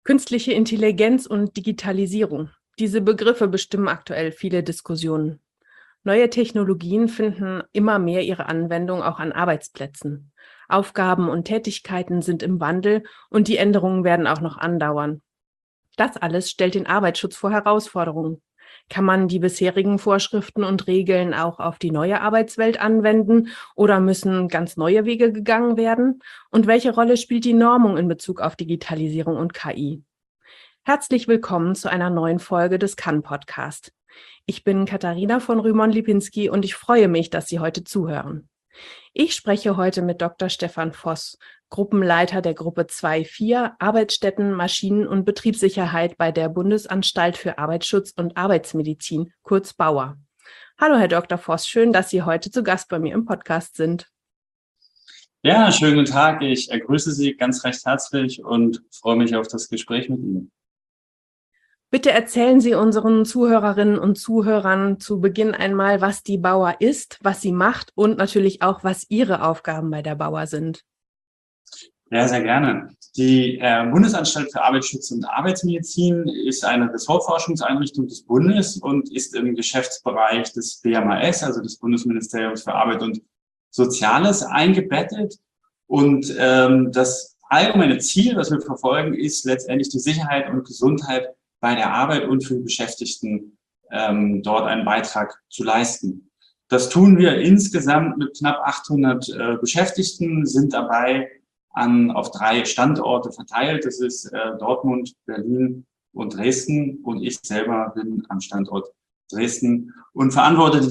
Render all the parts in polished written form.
Künstliche Intelligenz und Digitalisierung. Diese Begriffe bestimmen aktuell viele Diskussionen. Neue Technologien finden immer mehr ihre Anwendung auch an Arbeitsplätzen. Aufgaben und Tätigkeiten sind im Wandel und die Änderungen werden auch noch andauern. Das alles stellt den Arbeitsschutz vor Herausforderungen. Kann man die bisherigen Vorschriften und Regeln auch auf die neue Arbeitswelt anwenden oder müssen ganz neue Wege gegangen werden? Und welche Rolle spielt die Normung in Bezug auf Digitalisierung und KI? Herzlich willkommen zu einer neuen Folge des Kann-Podcast. Ich bin Katharina von Rühmann-Lipinski und ich freue mich, dass Sie heute zuhören. Ich spreche heute mit Dr. Stefan Voss, Gruppenleiter der Gruppe 2.4 Arbeitsstätten, Maschinen- und Betriebssicherheit bei der Bundesanstalt für Arbeitsschutz und Arbeitsmedizin, kurz BAUER. Hallo, Herr Dr. Voss, schön, dass Sie heute zu Gast bei mir im Podcast sind. Ja, schönen guten Tag. Ich grüße Sie ganz recht herzlich und freue mich auf das Gespräch mit Ihnen. Bitte erzählen Sie unseren Zuhörerinnen und Zuhörern zu Beginn einmal, was die BAUER ist, was sie macht und natürlich auch, was Ihre Aufgaben bei der BAUER sind. Ja, sehr gerne. Die Bundesanstalt für Arbeitsschutz und Arbeitsmedizin ist eine Ressortforschungseinrichtung des Bundes und ist im Geschäftsbereich des BMAS, also des Bundesministeriums für Arbeit und Soziales, eingebettet. Und das allgemeine Ziel, was wir verfolgen, ist letztendlich die Sicherheit und Gesundheit bei der Arbeit und für die Beschäftigten dort einen Beitrag zu leisten. Das tun wir insgesamt mit knapp 800 Beschäftigten, sind dabei auf 3 Standorte verteilt. Das ist Dortmund, Berlin und Dresden. Und ich selber bin am Standort Dresden und verantworte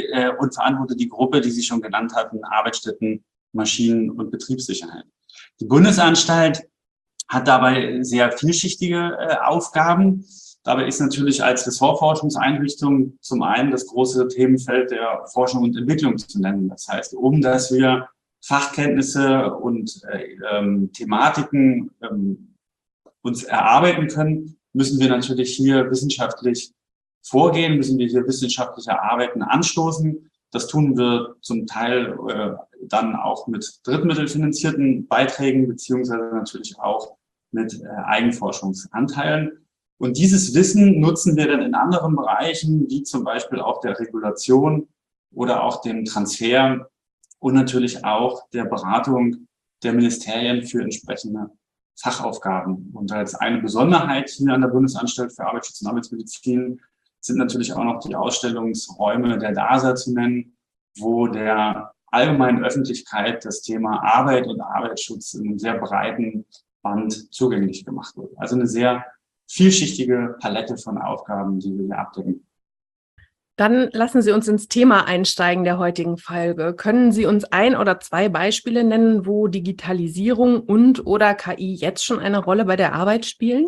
die Gruppe, die Sie schon genannt hatten, Arbeitsstätten, Maschinen- und Betriebssicherheit. Die Bundesanstalt hat dabei sehr vielschichtige Aufgaben. Dabei ist natürlich als Ressortforschungseinrichtung zum einen das große Themenfeld der Forschung und Entwicklung zu nennen. Das heißt, dass wir Fachkenntnisse und Thematiken uns erarbeiten können, müssen wir natürlich hier wissenschaftlich vorgehen, müssen wir hier wissenschaftliche Arbeiten anstoßen. Das tun wir zum Teil dann auch mit drittmittelfinanzierten Beiträgen beziehungsweise natürlich auch mit Eigenforschungsanteilen. Und dieses Wissen nutzen wir dann in anderen Bereichen, wie zum Beispiel auch der Regulation oder auch dem Transfer und natürlich auch der Beratung der Ministerien für entsprechende Fachaufgaben. Und als eine Besonderheit hier an der Bundesanstalt für Arbeitsschutz und Arbeitsmedizin sind natürlich auch noch die Ausstellungsräume der DASA zu nennen, wo der allgemeinen Öffentlichkeit das Thema Arbeit und Arbeitsschutz in einem sehr breiten Band zugänglich gemacht wird. Also eine sehr vielschichtige Palette von Aufgaben, die wir hier abdecken. Dann lassen Sie uns ins Thema einsteigen der heutigen Folge. Können Sie uns 1 oder 2 Beispiele nennen, wo Digitalisierung und/oder KI jetzt schon eine Rolle bei der Arbeit spielen?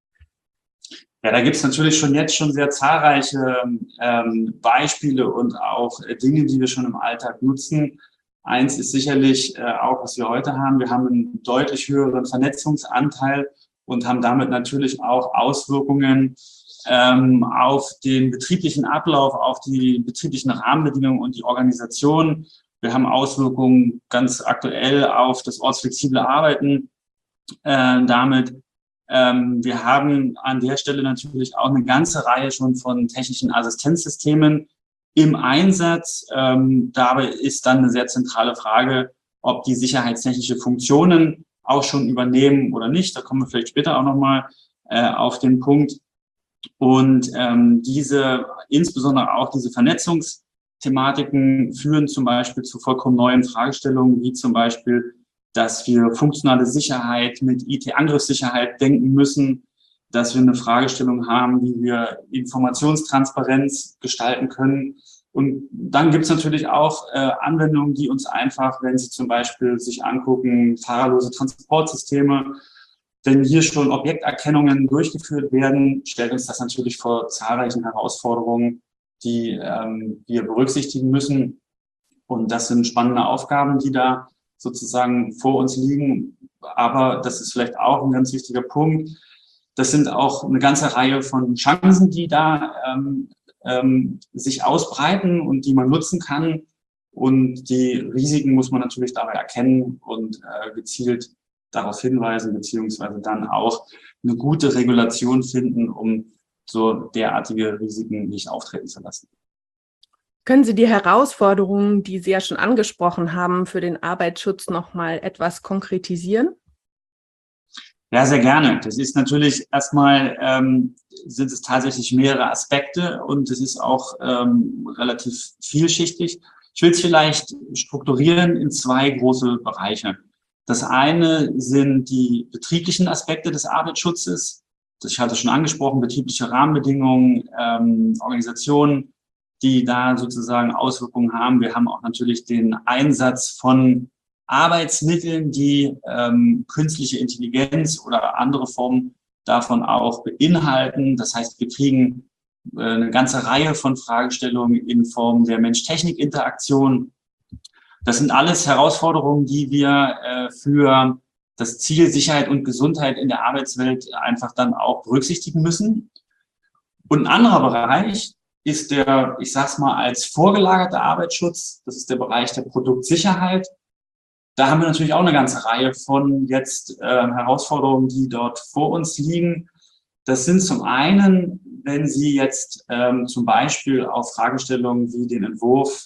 Ja, da gibt es natürlich jetzt schon sehr zahlreiche Beispiele und auch Dinge, die wir schon im Alltag nutzen. Eins ist sicherlich auch, was wir heute haben. Wir haben einen deutlich höheren Vernetzungsanteil und haben damit natürlich auch Auswirkungen auf den betrieblichen Ablauf, auf die betrieblichen Rahmenbedingungen und die Organisation. Wir haben Auswirkungen ganz aktuell auf das ortsflexible Arbeiten damit. Wir haben an der Stelle natürlich auch eine ganze Reihe schon von technischen Assistenzsystemen im Einsatz. Dabei ist dann eine sehr zentrale Frage, ob die sicherheitstechnische Funktionen auch schon übernehmen oder nicht. Da kommen wir vielleicht später auch nochmal auf den Punkt. Und insbesondere auch diese Vernetzungsthematiken führen zum Beispiel zu vollkommen neuen Fragestellungen, wie zum Beispiel, dass wir funktionale Sicherheit mit IT-Angriffssicherheit denken müssen, dass wir eine Fragestellung haben, wie wir Informationstransparenz gestalten können. Und dann gibt es natürlich auch Anwendungen, die uns einfach, wenn Sie zum Beispiel sich angucken, fahrerlose Transportsysteme, wenn hier schon Objekterkennungen durchgeführt werden, stellt uns das natürlich vor zahlreichen Herausforderungen, die wir berücksichtigen müssen. Und das sind spannende Aufgaben, die da sozusagen vor uns liegen. Aber das ist vielleicht auch ein ganz wichtiger Punkt. Das sind auch eine ganze Reihe von Chancen, die da sich ausbreiten und die man nutzen kann. Und die Risiken muss man natürlich dabei erkennen und gezielt darauf hinweisen, beziehungsweise dann auch eine gute Regulation finden, um so derartige Risiken nicht auftreten zu lassen. Können Sie die Herausforderungen, die Sie ja schon angesprochen haben, für den Arbeitsschutz noch mal etwas konkretisieren? Ja, sehr gerne. Das ist natürlich erstmal, sind es tatsächlich mehrere Aspekte und es ist auch relativ vielschichtig. Ich will es vielleicht strukturieren in zwei große Bereiche. Das eine sind die betrieblichen Aspekte des Arbeitsschutzes. Ich hatte schon angesprochen, betriebliche Rahmenbedingungen, Organisationen, die da sozusagen Auswirkungen haben. Wir haben auch natürlich den Einsatz von Arbeitsmitteln, die künstliche Intelligenz oder andere Formen davon auch beinhalten. Das heißt, wir kriegen eine ganze Reihe von Fragestellungen in Form der Mensch-Technik-Interaktion. Das sind alles Herausforderungen, die wir für das Ziel Sicherheit und Gesundheit in der Arbeitswelt einfach dann auch berücksichtigen müssen. Und ein anderer Bereich ist der, ich sag's mal, als vorgelagerter Arbeitsschutz. Das ist der Bereich der Produktsicherheit. Da haben wir natürlich auch eine ganze Reihe von jetzt Herausforderungen, die dort vor uns liegen. Das sind zum einen, wenn Sie jetzt zum Beispiel auf Fragestellungen wie den Entwurf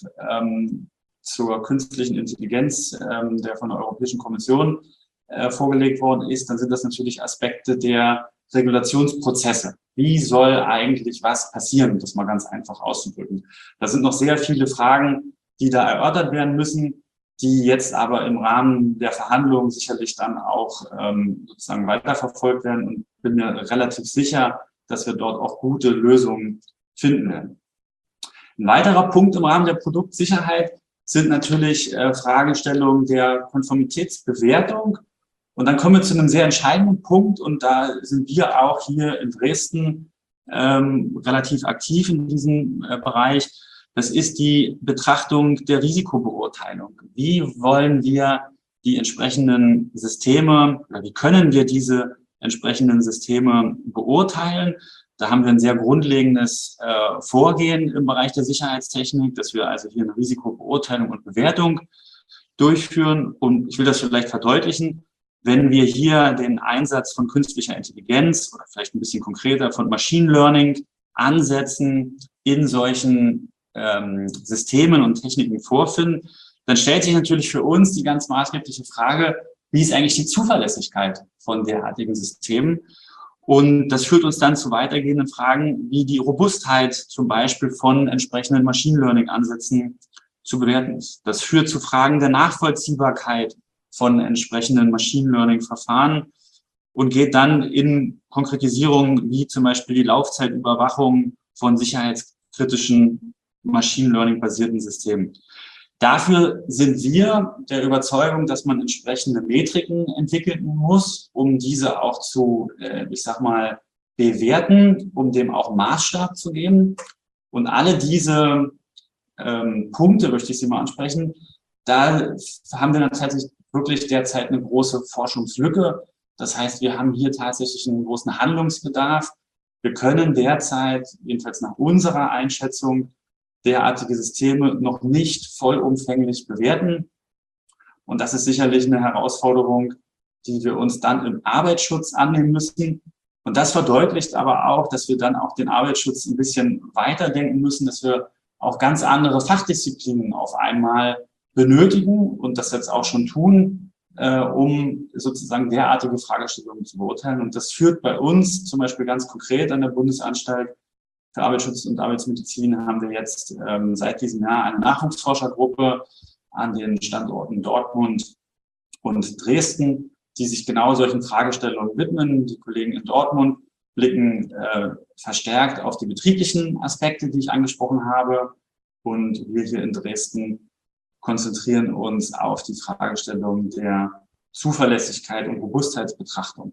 zur künstlichen Intelligenz, der von der Europäischen Kommission vorgelegt worden ist, dann sind das natürlich Aspekte der Regulationsprozesse. Wie soll eigentlich was passieren, um das mal ganz einfach auszudrücken? Da sind noch sehr viele Fragen, die da erörtert werden müssen, die jetzt aber im Rahmen der Verhandlungen sicherlich dann auch sozusagen weiterverfolgt werden und bin mir relativ sicher, dass wir dort auch gute Lösungen finden werden. Ein weiterer Punkt im Rahmen der Produktsicherheit sind natürlich Fragestellungen der Konformitätsbewertung. Und dann kommen wir zu einem sehr entscheidenden Punkt und da sind wir auch hier in Dresden relativ aktiv in diesem Bereich. Das ist die Betrachtung der Risikobeurteilung. Wie wollen wir die entsprechenden Systeme oder wie können wir diese entsprechenden Systeme beurteilen? Da haben wir ein sehr grundlegendes Vorgehen im Bereich der Sicherheitstechnik, dass wir also hier eine Risikobeurteilung und Bewertung durchführen. Und ich will das vielleicht verdeutlichen. Wenn wir hier den Einsatz von künstlicher Intelligenz oder vielleicht ein bisschen konkreter von Machine Learning ansetzen in solchen Systemen und Techniken vorfinden, dann stellt sich natürlich für uns die ganz maßgebliche Frage, wie ist eigentlich die Zuverlässigkeit von derartigen Systemen? Und das führt uns dann zu weitergehenden Fragen, wie die Robustheit zum Beispiel von entsprechenden Machine Learning-Ansätzen zu bewerten ist. Das führt zu Fragen der Nachvollziehbarkeit von entsprechenden Machine Learning-Verfahren und geht dann in Konkretisierungen wie zum Beispiel die Laufzeitüberwachung von sicherheitskritischen Machine Learning-basierten Systemen. Dafür sind wir der Überzeugung, dass man entsprechende Metriken entwickeln muss, um diese auch zu, ich sag mal, bewerten, um dem auch Maßstab zu geben. Und alle diese Punkte, möchte ich Sie mal ansprechen, da haben wir tatsächlich wirklich derzeit eine große Forschungslücke. Das heißt, wir haben hier tatsächlich einen großen Handlungsbedarf. Wir können derzeit, jedenfalls nach unserer Einschätzung, derartige Systeme noch nicht vollumfänglich bewerten. Und das ist sicherlich eine Herausforderung, die wir uns dann im Arbeitsschutz annehmen müssen. Und das verdeutlicht aber auch, dass wir dann auch den Arbeitsschutz ein bisschen weiterdenken müssen, dass wir auch ganz andere Fachdisziplinen auf einmal benötigen und das jetzt auch schon tun, um sozusagen derartige Fragestellungen zu beurteilen. Und das führt bei uns zum Beispiel ganz konkret an der Bundesanstalt für Arbeitsschutz und Arbeitsmedizin haben wir jetzt seit diesem Jahr eine Nachwuchsforschergruppe an den Standorten Dortmund und Dresden, die sich genau solchen Fragestellungen widmen. Die Kollegen in Dortmund blicken verstärkt auf die betrieblichen Aspekte, die ich angesprochen habe. Und wir hier in Dresden konzentrieren uns auf die Fragestellung der Zuverlässigkeit und Robustheitsbetrachtung.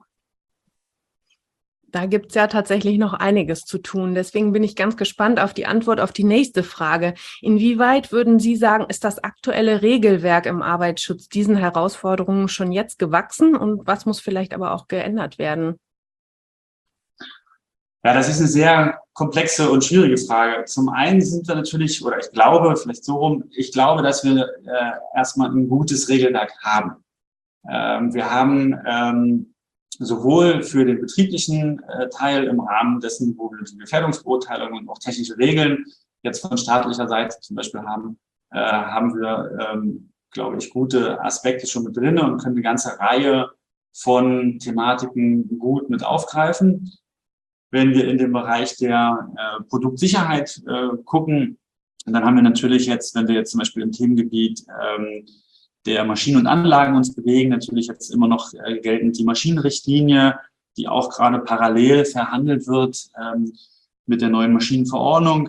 Da gibt es ja tatsächlich noch einiges zu tun. Deswegen bin ich ganz gespannt auf die Antwort auf die nächste Frage. Inwieweit würden Sie sagen, ist das aktuelle Regelwerk im Arbeitsschutz diesen Herausforderungen schon jetzt gewachsen und was muss vielleicht aber auch geändert werden? Ja, das ist eine sehr komplexe und schwierige Frage. Zum einen sind wir natürlich, oder ich glaube, vielleicht so rum, ich glaube, dass wir erstmal ein gutes Regelwerk haben. Wir haben sowohl für den betrieblichen Teil im Rahmen dessen, wo wir die Gefährdungsbeurteilung und auch technische Regeln jetzt von staatlicher Seite zum Beispiel haben, haben wir, glaube ich, gute Aspekte schon mit drin und können eine ganze Reihe von Thematiken gut mit aufgreifen. Wenn wir in den Bereich der Produktsicherheit gucken, dann haben wir natürlich jetzt, wenn wir jetzt zum Beispiel im Themengebiet der Maschinen und Anlagen uns bewegen, natürlich jetzt immer noch geltend die Maschinenrichtlinie, die auch gerade parallel verhandelt wird mit der neuen Maschinenverordnung.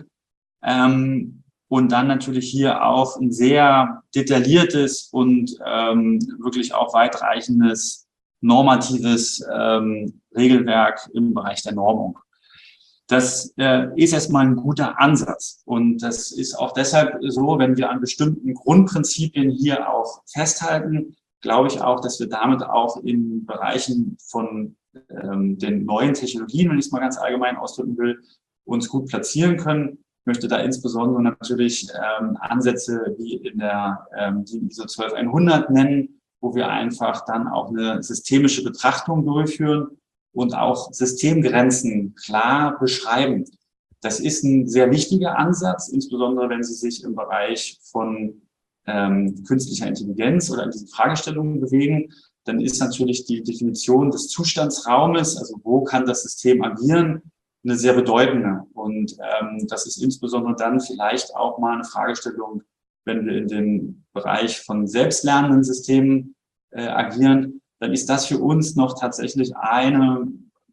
Und dann natürlich hier auch ein sehr detailliertes und wirklich auch weitreichendes normatives Regelwerk im Bereich der Normung. Das ist erstmal ein guter Ansatz. Und das ist auch deshalb so, wenn wir an bestimmten Grundprinzipien hier auch festhalten, glaube ich auch, dass wir damit auch in Bereichen von den neuen Technologien, wenn ich es mal ganz allgemein ausdrücken will, uns gut platzieren können. Ich möchte da insbesondere natürlich Ansätze wie in der die ISO 12100 nennen, wo wir einfach dann auch eine systemische Betrachtung durchführen und auch Systemgrenzen klar beschreiben. Das ist ein sehr wichtiger Ansatz, insbesondere wenn Sie sich im Bereich von künstlicher Intelligenz oder in diesen Fragestellungen bewegen. Dann ist natürlich die Definition des Zustandsraumes, also wo kann das System agieren, eine sehr bedeutende. Und das ist insbesondere dann vielleicht auch mal eine Fragestellung, wenn wir in den Bereich von selbstlernenden Systemen agieren, dann ist das für uns noch tatsächlich eine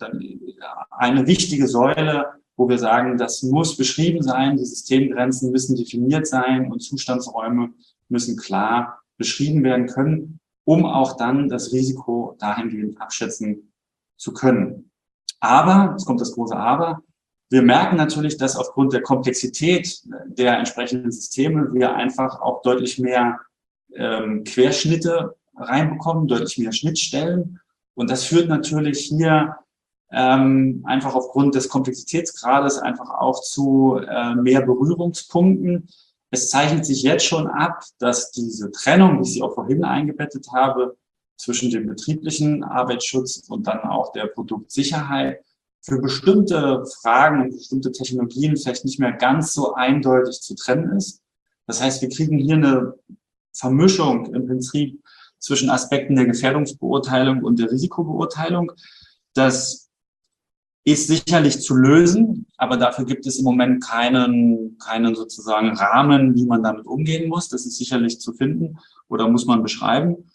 wichtige Säule, wo wir sagen, das muss beschrieben sein, die Systemgrenzen müssen definiert sein und Zustandsräume müssen klar beschrieben werden können, um auch dann das Risiko dahingehend abschätzen zu können. Aber, jetzt kommt das große Aber, wir merken natürlich, dass aufgrund der Komplexität der entsprechenden Systeme wir einfach auch deutlich mehr Querschnitte reinbekommen, deutlich mehr Schnittstellen. Und das führt natürlich hier einfach aufgrund des Komplexitätsgrades einfach auch zu mehr Berührungspunkten. Es zeichnet sich jetzt schon ab, dass diese Trennung, wie ich sie auch vorhin eingebettet habe, zwischen dem betrieblichen Arbeitsschutz und dann auch der Produktsicherheit für bestimmte Fragen und bestimmte Technologien vielleicht nicht mehr ganz so eindeutig zu trennen ist. Das heißt, wir kriegen hier eine Vermischung im Prinzip zwischen Aspekten der Gefährdungsbeurteilung und der Risikobeurteilung. Das ist sicherlich zu lösen, aber dafür gibt es im Moment keinen sozusagen Rahmen, wie man damit umgehen muss. Das ist sicherlich zu finden oder muss man beschreiben.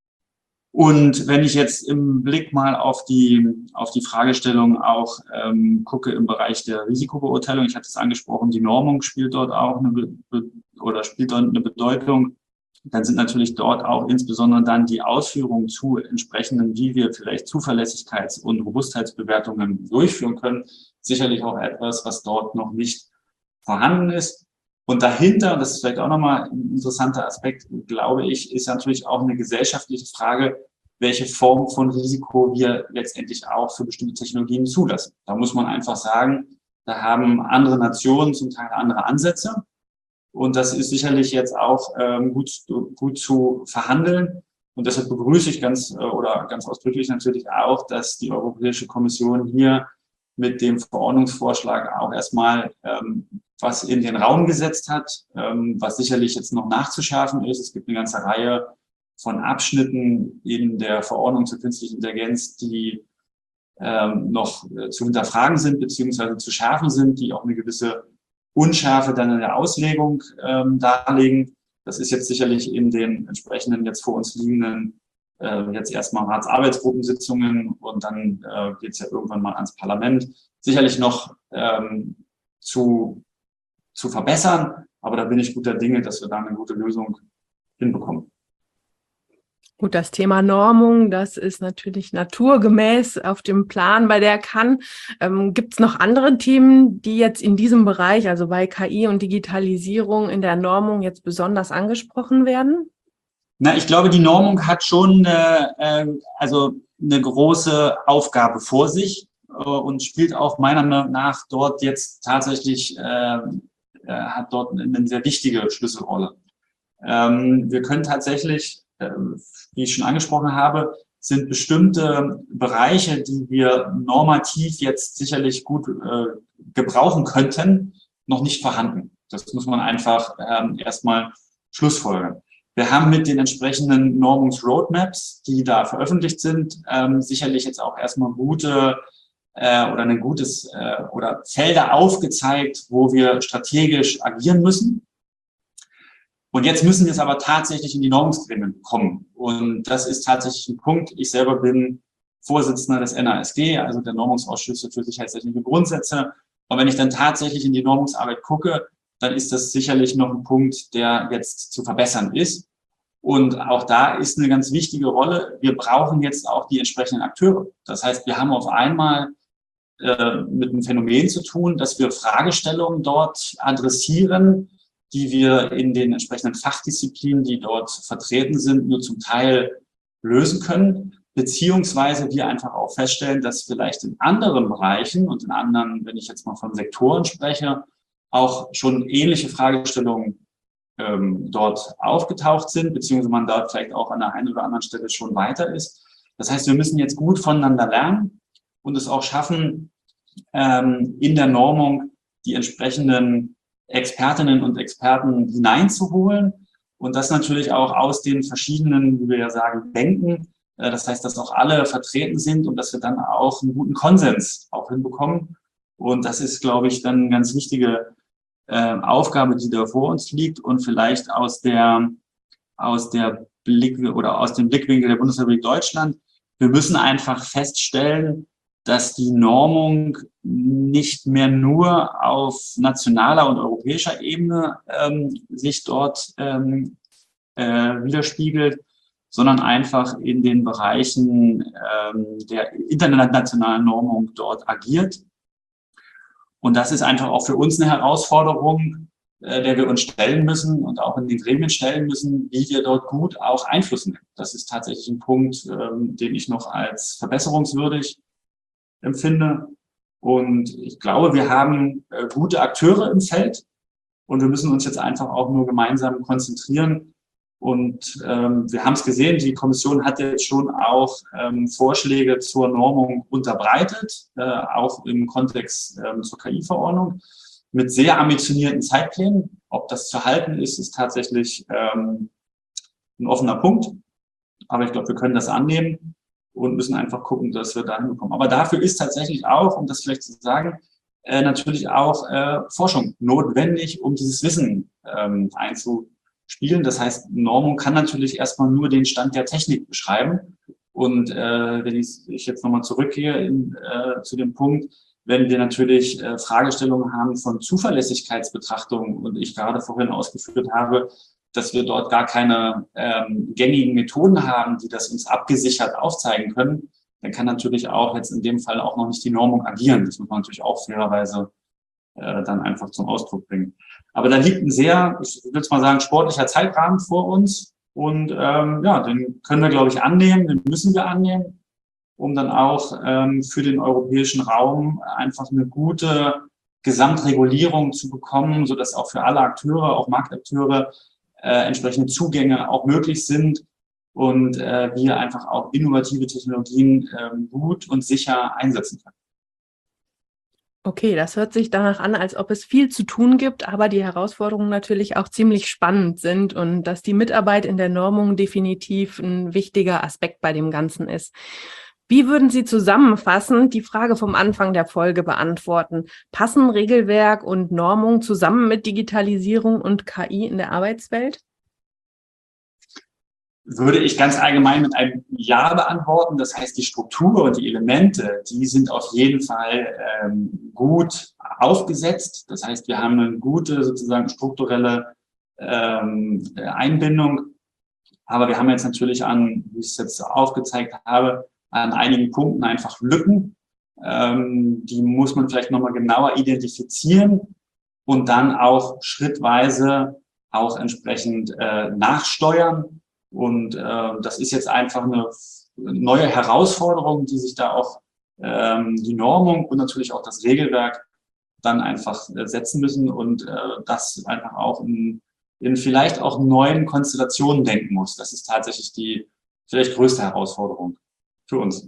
Und wenn ich jetzt im Blick mal auf die Fragestellung auch gucke im Bereich der Risikobeurteilung, ich hatte es angesprochen, die Normung spielt dort auch spielt dort eine Bedeutung. Dann sind natürlich dort auch insbesondere dann die Ausführungen zu entsprechenden, wie wir vielleicht Zuverlässigkeits- und Robustheitsbewertungen durchführen können, sicherlich auch etwas, was dort noch nicht vorhanden ist. Und dahinter, das ist vielleicht auch nochmal ein interessanter Aspekt, glaube ich, ist natürlich auch eine gesellschaftliche Frage, welche Form von Risiko wir letztendlich auch für bestimmte Technologien zulassen. Da muss man einfach sagen, da haben andere Nationen zum Teil andere Ansätze. Und das ist sicherlich jetzt auch gut zu verhandeln. Und deshalb begrüße ich ganz ausdrücklich natürlich auch, dass die Europäische Kommission hier mit dem Verordnungsvorschlag auch erstmal was in den Raum gesetzt hat, was sicherlich jetzt noch nachzuschärfen ist. Es gibt eine ganze Reihe von Abschnitten in der Verordnung zur künstlichen Intelligenz, die noch zu hinterfragen sind beziehungsweise zu schärfen sind, die auch eine gewisse Unschärfe dann in der Auslegung darlegen. Das ist jetzt sicherlich in den entsprechenden jetzt vor uns liegenden jetzt erstmal Ratsarbeitsgruppensitzungen und dann geht es ja irgendwann mal ans Parlament. Sicherlich noch zu verbessern, aber da bin ich guter Dinge, dass wir da eine gute Lösung hinbekommen. Gut, das Thema Normung, das ist natürlich naturgemäß auf dem Plan bei der CAN. Gibt es noch andere Themen, die jetzt in diesem Bereich, also bei KI und Digitalisierung in der Normung jetzt besonders angesprochen werden? Na, ich glaube, die Normung hat schon eine große Aufgabe vor sich und spielt auch meiner Meinung nach dort jetzt tatsächlich, hat dort eine sehr wichtige Schlüsselrolle. Wir können tatsächlich wie ich schon angesprochen habe, sind bestimmte Bereiche, die wir normativ jetzt sicherlich gut gebrauchen könnten, noch nicht vorhanden. Das muss man einfach erstmal schlussfolgern. Wir haben mit den entsprechenden Normungsroadmaps, die da veröffentlicht sind, sicherlich jetzt auch erstmal gute oder ein gutes oder Felder aufgezeigt, wo wir strategisch agieren müssen. Und jetzt müssen wir es aber tatsächlich in die Normungsgremien kommen. Und das ist tatsächlich ein Punkt. Ich selber bin Vorsitzender des NASG, also der Normungsausschüsse für sicherheitstechnische Grundsätze. Und wenn ich dann tatsächlich in die Normungsarbeit gucke, dann ist das sicherlich noch ein Punkt, der jetzt zu verbessern ist. Und auch da ist eine ganz wichtige Rolle. Wir brauchen jetzt auch die entsprechenden Akteure. Das heißt, wir haben auf einmal mit einem Phänomen zu tun, dass wir Fragestellungen dort adressieren, die wir in den entsprechenden Fachdisziplinen, die dort vertreten sind, nur zum Teil lösen können, beziehungsweise wir einfach auch feststellen, dass vielleicht in anderen Bereichen und in anderen, wenn ich jetzt mal von Sektoren spreche, auch schon ähnliche Fragestellungen dort aufgetaucht sind, beziehungsweise man dort vielleicht auch an der einen oder anderen Stelle schon weiter ist. Das heißt, wir müssen jetzt gut voneinander lernen und es auch schaffen, in der Normung die entsprechenden Expertinnen und Experten hineinzuholen und das natürlich auch aus den verschiedenen, wie wir ja sagen, Denken. Das heißt, dass auch alle vertreten sind und dass wir dann auch einen guten Konsens auch hinbekommen. Und das ist, glaube ich, dann eine ganz wichtige Aufgabe, die da vor uns liegt und vielleicht aus dem Blickwinkel der Bundesrepublik Deutschland. Wir müssen einfach feststellen, dass die Normung nicht mehr nur auf nationaler und europäischer Ebene sich dort widerspiegelt, sondern einfach in den Bereichen der internationalen Normung dort agiert. Und das ist einfach auch für uns eine Herausforderung, der wir uns stellen müssen und auch in den Gremien stellen müssen, wie wir dort gut auch Einfluss nehmen. Das ist tatsächlich ein Punkt, den ich noch als verbesserungswürdig empfinde. Und ich glaube, wir haben gute Akteure im Feld und wir müssen uns jetzt einfach auch nur gemeinsam konzentrieren. Und wir haben es gesehen, die Kommission hat jetzt schon auch Vorschläge zur Normung unterbreitet, auch im Kontext zur KI-Verordnung, mit sehr ambitionierten Zeitplänen. Ob das zu halten ist, ist tatsächlich ein offener Punkt. Aber ich glaube, wir können das annehmen und müssen einfach gucken, dass wir da hinbekommen. Aber dafür ist tatsächlich auch, um das vielleicht zu sagen, natürlich auch Forschung notwendig, um dieses Wissen einzuspielen. Das heißt, Normung kann natürlich erstmal nur den Stand der Technik beschreiben. Und wenn ich jetzt nochmal zurückgehe zu dem Punkt, wenn wir natürlich Fragestellungen haben von Zuverlässigkeitsbetrachtungen und ich gerade vorhin ausgeführt habe, dass wir dort gar keine gängigen Methoden haben, die das uns abgesichert aufzeigen können, dann kann natürlich auch jetzt in dem Fall auch noch nicht die Normung agieren. Das muss man natürlich auch fairerweise dann einfach zum Ausdruck bringen. Aber da liegt ein sehr, ich würde mal sagen, sportlicher Zeitrahmen vor uns und ja, den können wir, glaube ich, annehmen, den müssen wir annehmen, um dann auch für den europäischen Raum einfach eine gute Gesamtregulierung zu bekommen, sodass auch für alle Akteure, auch Marktakteure, entsprechende Zugänge auch möglich sind und wir einfach auch innovative Technologien gut und sicher einsetzen können. Okay, das hört sich danach an, als ob es viel zu tun gibt, aber die Herausforderungen natürlich auch ziemlich spannend sind und dass die Mitarbeit in der Normung definitiv ein wichtiger Aspekt bei dem Ganzen ist. Wie würden Sie zusammenfassend die Frage vom Anfang der Folge beantworten? Passen Regelwerk und Normung zusammen mit Digitalisierung und KI in der Arbeitswelt? Würde ich ganz allgemein mit einem Ja beantworten. Das heißt, die Struktur und die Elemente, die sind auf jeden Fall gut aufgesetzt. Das heißt, wir haben eine gute sozusagen strukturelle Einbindung. Aber wir haben jetzt natürlich wie ich es jetzt aufgezeigt habe, an einigen Punkten einfach Lücken. Die muss man vielleicht nochmal genauer identifizieren und dann auch schrittweise auch entsprechend nachsteuern. Und das ist jetzt einfach eine neue Herausforderung, die sich da auch die Normung und natürlich auch das Regelwerk dann einfach setzen müssen und das einfach auch in in vielleicht auch neuen Konstellationen denken muss. Das ist tatsächlich die vielleicht größte Herausforderung für uns.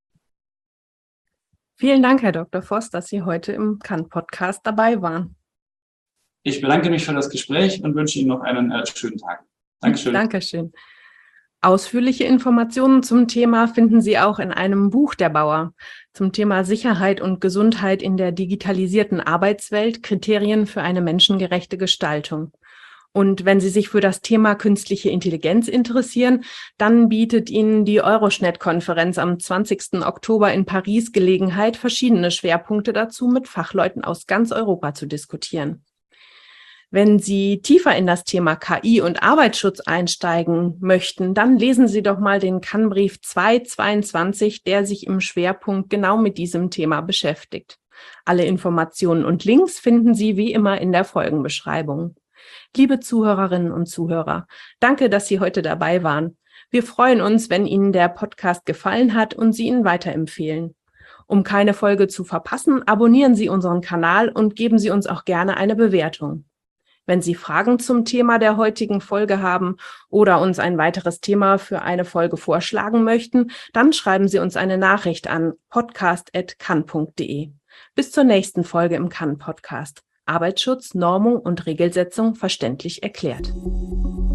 Vielen Dank, Herr Dr. Voss, dass Sie heute im CAN-Podcast dabei waren. Ich bedanke mich für das Gespräch und wünsche Ihnen noch einen schönen Tag. Dankeschön. Dankeschön. Ausführliche Informationen zum Thema finden Sie auch in einem Buch der Bauer zum Thema Sicherheit und Gesundheit in der digitalisierten Arbeitswelt, Kriterien für eine menschengerechte Gestaltung. Und wenn Sie sich für das Thema künstliche Intelligenz interessieren, dann bietet Ihnen die Euroschnet-Konferenz am 20. Oktober in Paris Gelegenheit, verschiedene Schwerpunkte dazu mit Fachleuten aus ganz Europa zu diskutieren. Wenn Sie tiefer in das Thema KI und Arbeitsschutz einsteigen möchten, dann lesen Sie doch mal den CAN-Brief 222, der sich im Schwerpunkt genau mit diesem Thema beschäftigt. Alle Informationen und Links finden Sie wie immer in der Folgenbeschreibung. Liebe Zuhörerinnen und Zuhörer, danke, dass Sie heute dabei waren. Wir freuen uns, wenn Ihnen der Podcast gefallen hat und Sie ihn weiterempfehlen. Um keine Folge zu verpassen, abonnieren Sie unseren Kanal und geben Sie uns auch gerne eine Bewertung. Wenn Sie Fragen zum Thema der heutigen Folge haben oder uns ein weiteres Thema für eine Folge vorschlagen möchten, dann schreiben Sie uns eine Nachricht an podcast@can.de. Bis zur nächsten Folge im CAN-Podcast. Arbeitsschutz, Normung und Regelsetzung verständlich erklärt.